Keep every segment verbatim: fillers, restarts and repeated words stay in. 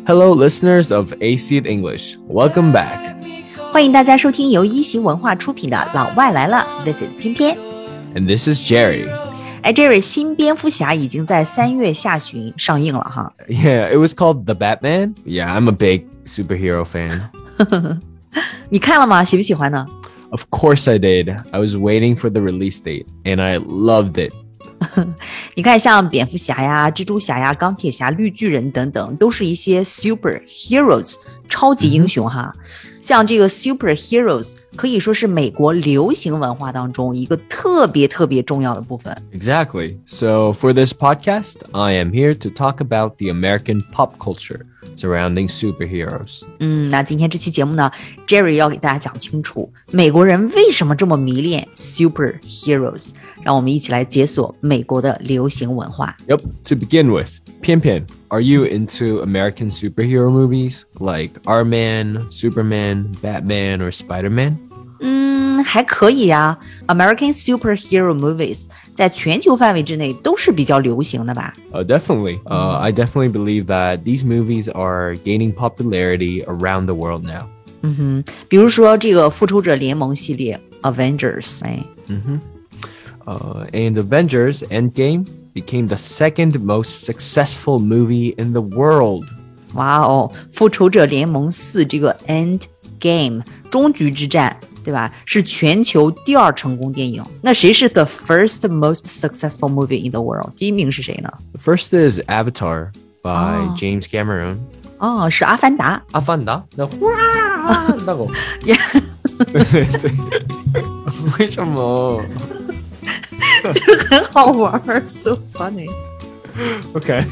Hello, listeners of A C E English. Welcome back. 欢迎大家收听由一席文化出品的《老外来了》 This is 偏偏 And this is Jerry. 哎 Jerry 新蝙蝠侠已经在三月下旬上映了哈 Yeah, it was called The Batman. Yeah, I'm a big superhero fan. 你看了吗？喜不喜欢呢？ Of course I did. I was waiting for the release date, and I loved it. 你看像蝙蝠侠呀、蜘蛛侠呀、钢铁侠、绿巨人等等，都是一些 superheroes 超级英雄哈、嗯、像这个 superheroes 可以说是美国流行文化当中一个特别特别重要的部分。 Exactly. So for this podcast, I am here to talk about the American pop culture surrounding superheroes. 嗯，那今天这期节目呢 Jerry 要给大家讲清楚美国人为什么这么迷恋 superheroes， 让我们一起来解锁美国的流行文化。 Yep, to begin with, Pian Pian, are you into American superhero movies like Iron Man, Superman, Batman, or Spider-Man? 嗯，还可以呀 American superhero movies 在全球范围之内都是比较流行的吧。 Uh, definitely. Uh, I definitely believe that these movies are gaining popularity around the world now. 嗯哼，比如说这个复仇者联盟系列 Avengers， right? Mm-hmm. Uh, and Avengers Endgame became the second most successful movie in the world. 哇哦，复仇者联盟四这个 Endgame 终局之战对吧？是全球第二成功电影。那谁是 the first most successful movie in the world？ 第一名是谁呢？ The first is Avatar by oh. James Cameron. 哦，是阿凡达。 阿凡达？那哇，那个。对对对。为什么？ 就是很好玩 ，so funny. Okay.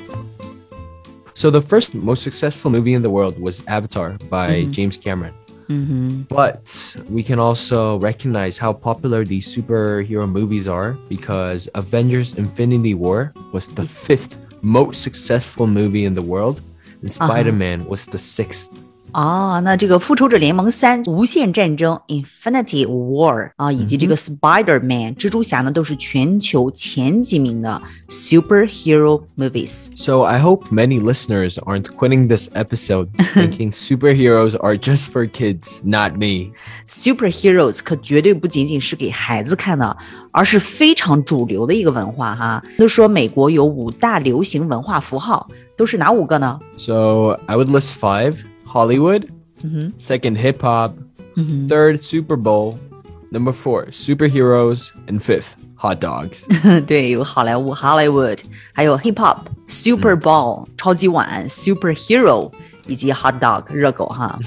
So the first most successful movie in the world was Avatar by mm-hmm. James Cameron. Mm-hmm. But we can also recognize how popular these superhero movies are because Avengers Infinity War was the fifth most successful movie in the world, and Spider-Man uh-huh. was the sixth. 啊，那这个复仇者联盟三无限战争 Infinity War 啊，以及这个 Spider-Man 蜘蛛侠呢，都是全球前几名的 superhero movies. So I hope many listeners aren't quitting this episode thinking superheroes are just for kids, not me. Superheroes 可绝对不仅仅是给孩子看的，而是非常主流的一个文化哈。都说美国有五大流行文化符号，都是哪五个呢？ So I would list five.Hollywood, mm-hmm. second hip hop, mm-hmm. third Super Bowl, number four superheroes, and fifth hot dogs. 对，有好莱坞 Hollywood， 还有 hip hop, Super Bowl、嗯、超级碗 superhero 以及 hot dog 热狗哈。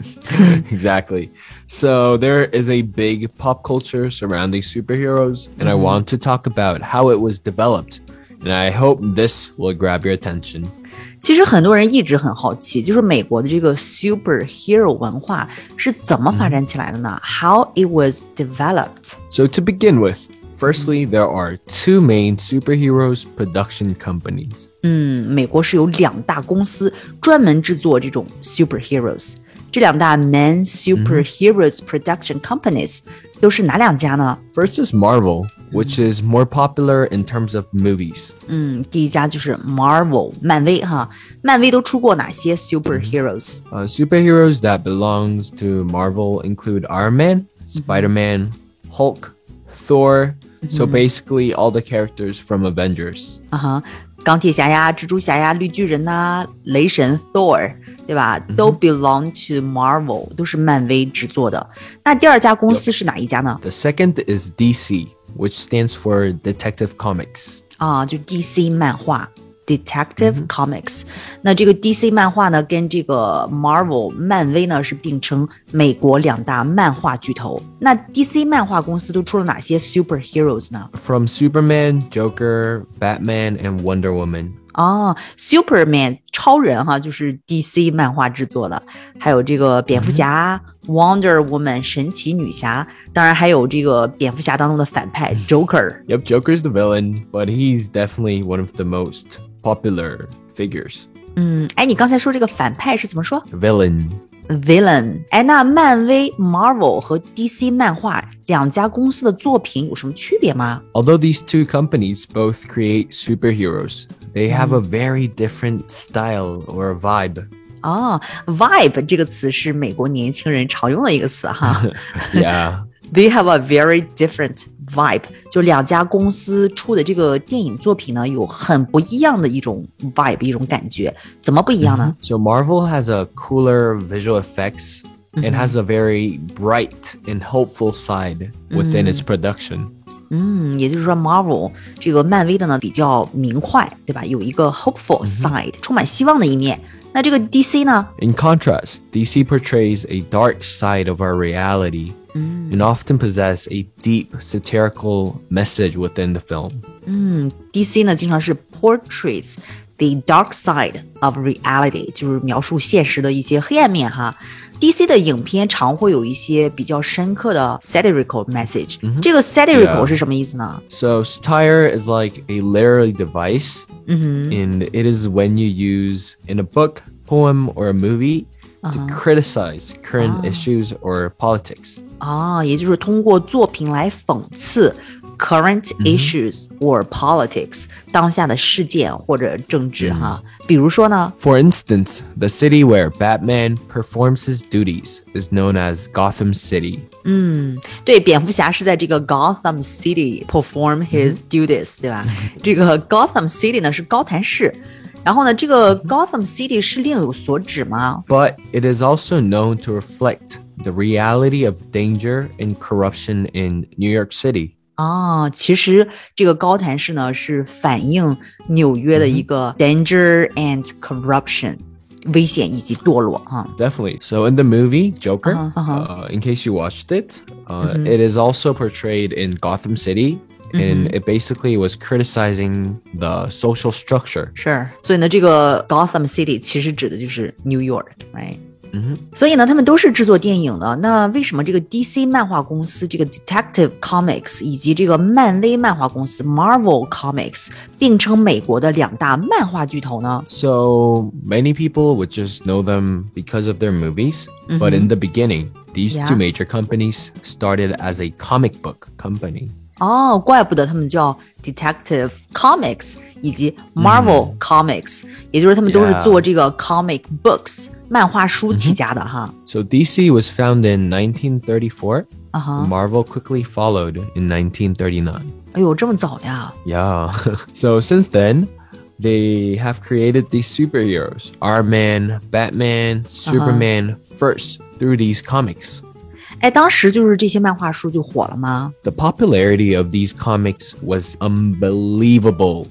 Exactly. So there is a big pop culture surrounding superheroes, and mm-hmm. I want to talk about how it was developed, and I hope this will grab your attention. 其实很多人一直很好奇，就是美国的这个 superhero 文化是怎么发展起来的呢？ How it was developed. So to begin with, firstly, there are two main superheroes production companies. 嗯，美国是有两大公司专门制作这种 superheroes。这两大 main superheroes production companies 都是哪两家呢？ First is Marvel, which is more popular in terms of movies. 嗯，第一家就是 Marvel 漫威哈，漫威都出过哪些 superheroes？ Uh, superheroes that belongs to Marvel include Iron Man, Spider-Man, Hulk, Thor, so basically all the characters from Avengers. 啊哈，钢铁侠呀、蜘蛛侠呀、绿巨人呐、雷神 Thor， 对吧？都 belong to Marvel， 都是漫威制作的。那第二家公司是哪一家呢？ The second is D C, which stands for Detective Comics. 啊，就 D C 漫画 Detective Comics。那这个 D C 漫画呢，跟这个 Marvel 漫威呢是并称美国两大漫画巨头。那 D C 漫画公司都出了哪些 superheroes 呢？ From Superman, Joker, Batman, and Wonder Woman. 哦 Superman 超人哈，就是 D C 漫画制作的，还有这个蝙蝠侠、mm-hmm. Wonder Woman 神奇女侠，当然还有这个蝙蝠侠当中的反派 Joker. Yep, Joker's the villain, but he's definitely one of the most popular figures. 嗯，哎，你刚才说这个反派是怎么说？ Villain. villain。哎，那漫威 Marvel 和 D C 漫画两家公司的作品有什么区别吗？ Although these two companies both create superheroes, they have a very different style or vibe. 哦 vibe 这个词是美国年轻人常用的一个词哈。 Yeah. They have a very different vibe. 就两家公司出的这个电影作品呢，有很不一样的一种 vibe， 一种感觉。怎么不一样呢？ So Marvel has a cooler visual effects and has a very bright and hopeful side within its production. 嗯，也就是说 Marvel 这个漫威的呢比较明快，对吧？有一个 hopeful side，、充满希望的一面。那这个 D C 呢？ In contrast, D C portrays a dark side of our reality and often possess a deep satirical message within the film. 嗯 ，D C 呢经常是 portrays the dark side of reality， 就是描述现实的一些黑暗面哈。D C 的影片常会有一些比较深刻的 satirical message、这个 satirical Yeah. 是什么意思呢？ So satire is like a literary device, and it is when you use in a book, poem, or a movie to criticize current issues or politics. 啊，也就是通过作品来讽刺 current issues or politics，、当下的事件或者政治哈。比如说呢？ For instance, the city where Batman performs his duties is known as Gotham City. 对，蝙蝠侠是在这个 Gotham City perform his duties，、对吧？这个 Gotham City 呢是高谭市，然后呢，这个 Gotham City 是另有所指吗？ But it is also known to reflect the reality of danger and corruption in New York City. 啊，其实这个高谭市呢是反映纽约的一个 danger and corruption，、危险以及堕落哈。 Definitely. So in the movie Joker, Uh-huh, uh-huh. uh, in case you watched it, uh, it is also portrayed in Gotham City, and it basically was criticizing the social structure. 是，所以呢，这个 Gotham City 其实指的就是 New York，right？ 嗯哼， 所以呢，他们都是制作电影的。那为什么这个 D C 漫画公司、这个 Detective Comics 以及这个漫威漫画公司 Marvel Comics 并称美国的两大漫画巨头呢？ So many people would just know them because of their movies, but in the beginning, these Yeah. two major companies started as a comic book company. 哦，怪不得他们叫 Detective Comics 以及 Marvel Comics，、也就是他们都是 Yeah. 做这个 comic books 漫画书起家的哈。 So D C was founded in nineteen thirty-four. 啊哈， Marvel quickly followed in nineteen thirty-nine. 哎呦，这么早呀？ Yeah. So since then, they have created these superheroes. Iron Man, Batman, Superman first through these comics. 哎，当时就是这些漫画书就火了吗？ The popularity of these comics was unbelievable.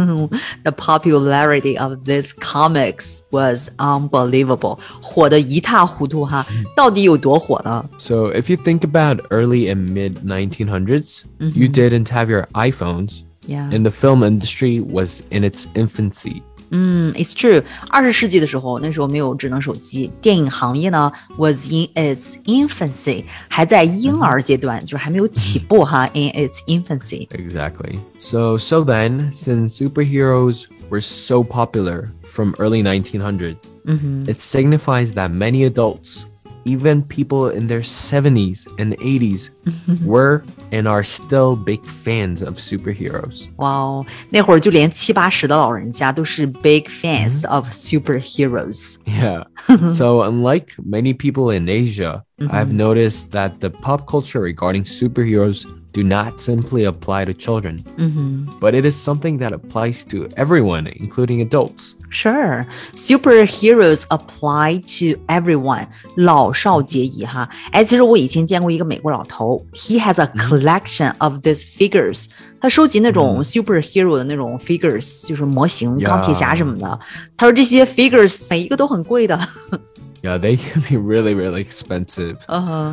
The popularity of these comics was unbelievable，火得一塌糊涂哈。到底有多火呢？ So if you think about early and mid nineteen hundreds, you didn't have your iPhones, Yeah. and the film industry was in its infancy. 嗯 ，It's true。二十世纪的时候，那时候没有智能手机，电影行业呢 was in its infancy，还在婴儿阶段，就是还没有起步哈。In its infancy。 Exactly. So so then, since superheroes were so popular from early nineteen hundreds, it signifies that many adults, even people in their seventies and eighties, were and are still big fans of superheroes. 哇哦，那会儿就连七八十的老人家都是 big fans of superheroes。 Yeah. So unlike many people in Asia, I've noticed that the pop culture regarding superheroes do not simply apply to children, but it is something that applies to everyone, including adults. Sure, superheroes apply to everyone， 老少皆宜哈。哎，其实我以前见过一个美国老头 ，he has a collection of these figures，、他收集那种 superhero 的那种 figures，、就是模型， Yeah. 钢铁侠什么的。他说这些 figures 每一个都很贵的。 Yeah, they can be really, really expensive. 嗯哼，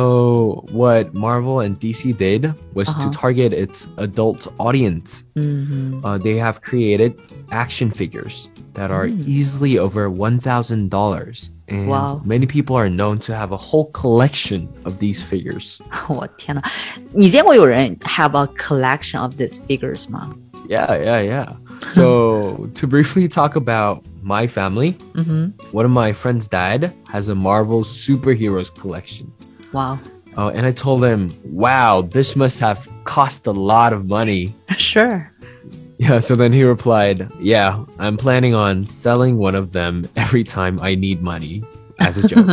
So what Marvel and D C did was to target its adult audience. 嗯 Uh, they have created action figures that are easily over one thousand dollars. And Wow. many people are known to have a whole collection of these figures. 哼，我天呐，你见过有人 have a collection of these figures 吗？ Yeah, yeah, yeah. So to briefly talk about my family, 嗯哼， one of my friends' dad has a Marvel superheroes collection. 哇、 Oh, and I told him, wow, this must have cost a lot of money. Sure. Yeah, so then he replied, yeah, I'm planning on selling one of them every time I need money as a joke.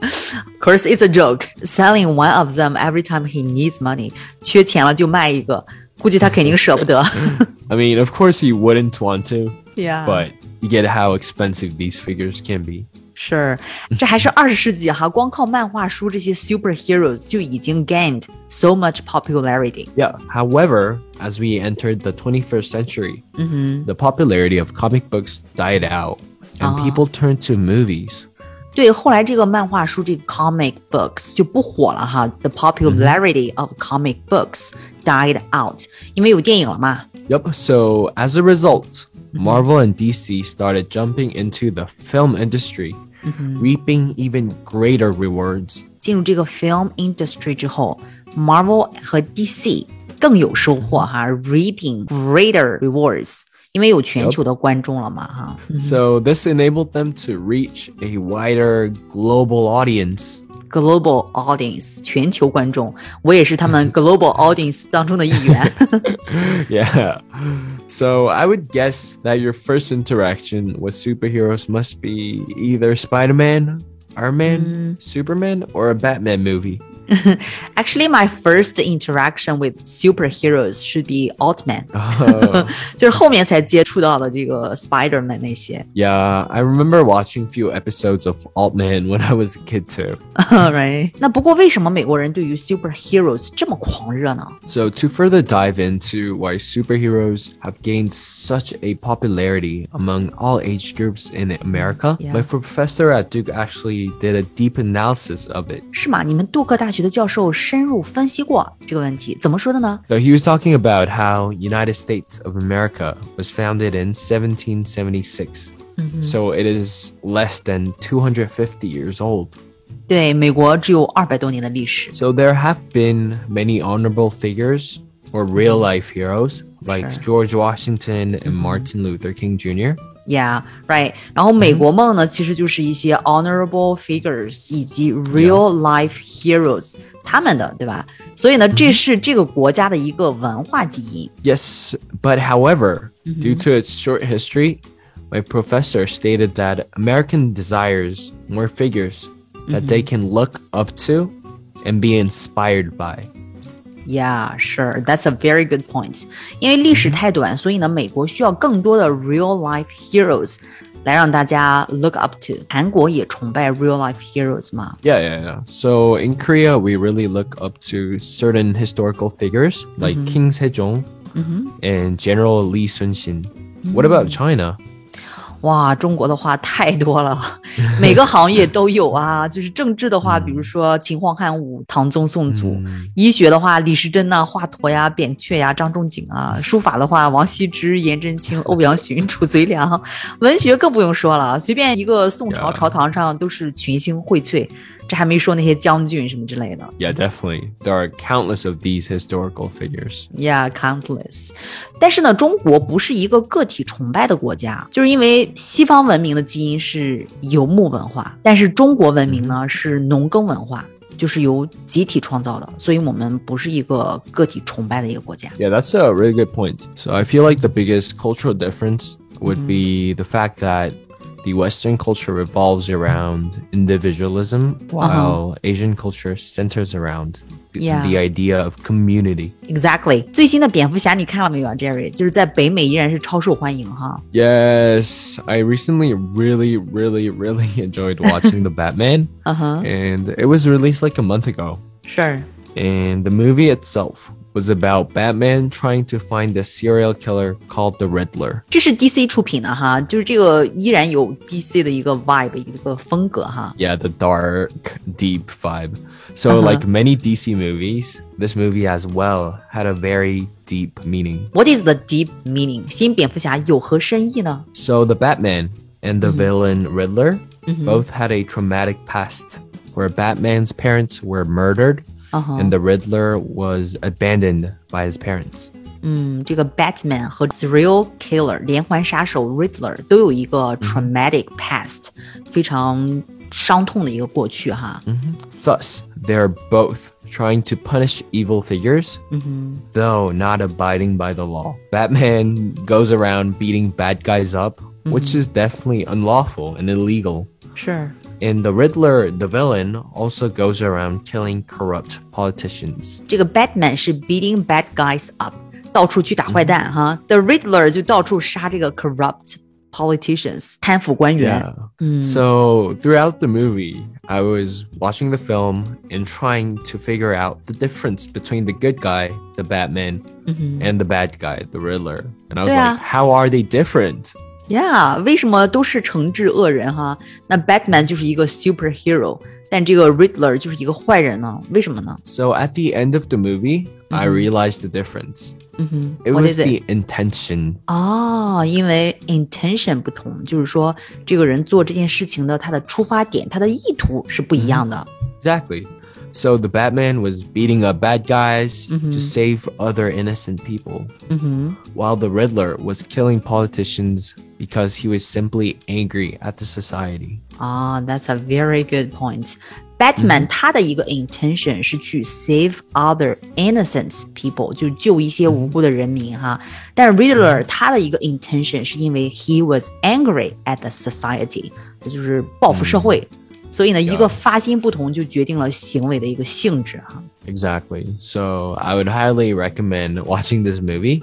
Of course, it's a joke. Selling one of them every time he needs money. 缺钱了就卖一个，估计他肯定舍不得。 I mean, of course he wouldn't want to, Yeah. but you get how expensive these figures can be. 是，这还是二十世纪哈，光靠漫画书这些 superheroes 就已经 gained so much popularity. Yeah. However, as we entered the twenty-first century, the popularity of comic books died out and people turned to movies. 对，后来这个漫画书这个 comic books 就不火了哈。The popularity of comic books died out， 因为有电影了嘛。 Yep. So as a result, Marvel and D C started jumping into the film industry, reaping even greater rewards. 进入这个 film industry 之后 ，Marvel 和 D C 更有收获哈 ，reaping greater rewards， 因为有全球的观众了嘛哈。 So this enabled them to reach a wider global audience. Global audience 全球观众，我也是他们 global audience 当中的一员。 Yeah. So I would guess that your first interaction with superheroes must be either Spider-Man, Iron Man, Superman, or a Batman movie. Actually, my first interaction with superheroes should be Altman， Oh. 就是后面才接触到的这个 Spider-Man 那些。 Yeah, I remember watching few episodes of Altman when I was a kid too. Right？ 那不过为什么美国人对于 superheroes 这么狂热呢？ So to further dive into why superheroes have gained such a popularity among all age groups in America, Yeah. my professor at Duke actually did a deep analysis of it. 是吗？你们杜克大学的教授深入分析过这个问题，怎么说的呢？ So he was talking about how United States of America was founded in seventeen seventy-six. So it is less than two hundred fifty years old. 对，美国只有二百多年的历史。 So there have been many honorable figures or real life heroes like Sure. George Washington and Martin Luther King Junior Yeah, right. 然后美国梦呢，其实就是一些 honorable figures 以及 real life heroes 他们的，对吧？所以呢，这是这个国家的一个文化基因。 Yes, but however, due to its short history, my professor stated that American desires more figures that they can look up to and be inspired by. Yeah, sure. That's a very good point. 因为历史太短，所以呢，美国需要更多的 real life heroes 来让大家 look up to. 韩国也崇拜 real life heroes 吗？ Yeah, yeah, yeah. So in Korea, we really look up to certain historical figures like King Sejong and General Lee Sun-shin. What about China? 哇，中国的话太多了，每个行业都有啊。就是政治的话，比如说秦皇汉武、唐宗宋祖；医学的话，李时珍呐、华佗呀、扁鹊呀、张仲景啊；书法的话，王羲之、颜真卿、欧阳询、褚遂良；文学更不用说了，随便一个宋朝 Yeah. 朝堂上都是群星荟萃。这还没说那些将军什么之类的。 Yeah, definitely. There are countless of these historical figures. Yeah, countless. 但是呢，中国不是一个个体崇拜的国家，就是因为西方文明的基因是游牧文化，但是中国文明呢是农耕文化，就是由集体创造的，所以我们不是一个个体崇拜的一个国家。 Yeah, that's a really good point. So I feel like the biggest cultural difference would be the fact that the Western culture revolves around individualism, while Asian culture centers around the, Yeah. the idea of community. Exactly. 最新的蝙蝠侠你看了没有啊 ，Jerry？ 就是在北美依然是超受欢迎哈。 Yes, I recently really, really, really enjoyed watching The Batman, Uh-huh. and it was released like a month ago. Sure. And the movie itself was about Batman trying to find a serial killer called the Riddler. 这是 D C 出品的哈，就是这个依然有 D C 的一个 vibe， 一个风格哈。 Yeah, the dark, deep vibe. So, like many D C movies, this movie as well had a very deep meaning. What is the deep meaning？ 新蝙蝠侠有何深意呢？ So, the Batman and the villain Riddler both had a traumatic past where Batman's parents were murdered and the Riddler was abandoned by his parents. 嗯，这个 Batman 和 Serial Killer 连环杀手 Riddler 都有一个 traumatic past，、嗯、非常伤痛的一个过去哈。 Mm-hmm. Thus, they're both trying to punish evil figures, mm-hmm. though not abiding by the law. Batman goes around beating bad guys up, mm-hmm. which is definitely unlawful and illegal. Sure. And the Riddler, the villain, also goes around killing corrupt politicians. 这个 Batman 是 beating bad guys up， 到处去打坏蛋哈。Mm-hmm. The Riddler 就到处杀这个 corrupt politicians， 贪腐官员。 Yeah. Mm. So throughout the movie, I was watching the film and trying to figure out the difference between the good guy, the Batman, mm-hmm. and the bad guy, the Riddler. And I was yeah. like, how are they different? Yeah, 为什么都是惩治恶人哈？那 Batman 就是一个 superhero， 但这个 Riddler 就是一个坏人呢？为什么呢？ So at the end of the movie, mm-hmm. I realized the difference. Mm-hmm. It What was is it? the intention. 哦，因为 intention 不同，就是说这个人做这件事情的他的出发点，他的意图是不一样的。 Exactly. So the Batman was beating up bad guys mm-hmm. to save other innocent people, mm-hmm. while the Riddler was killing politicians because he was simply angry at the society. Ah, that's a very good point. Batman、嗯、他的一个 intention 是去 save other innocent people， 就救一些无辜的人民哈。但是 Riddler、嗯、他的一个 intention 是因为 he was angry at the society， 就是报复社会。嗯所以呢，一个发心不同就决定了行为的一个性质哈。 Exactly. So I would highly recommend watching this movie.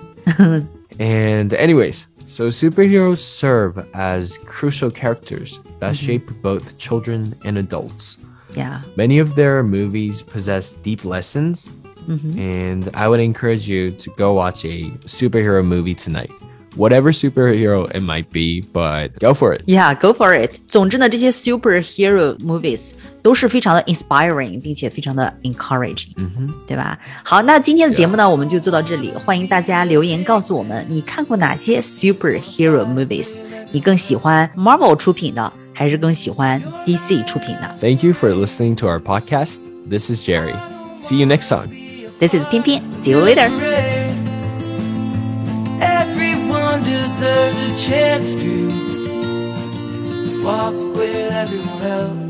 And anyways, so superheroes serve as crucial characters that mm-hmm. shape both children and adults. Yeah. Many of their movies possess deep lessons, mm-hmm. and I would encourage you to go watch a superhero movie tonight.Whatever superhero it might be, but go for it. Yeah, go for it. 总之呢，这些 superhero movies 都是非常的 inspiring， 并且非常的 encouraging，、 mm-hmm. 对吧？好，那今天的节目呢， yeah. 我们就做到这里。欢迎大家留言告诉我们，你看过哪些 superhero movies？ 你更喜欢 Marvel 出品的，还是更喜欢 D C 出品的 ？Thank you for listening to our podcast. This is Jerry. See you next time. This is 偏偏. See you later.Deserves a chance to walk with everyone else.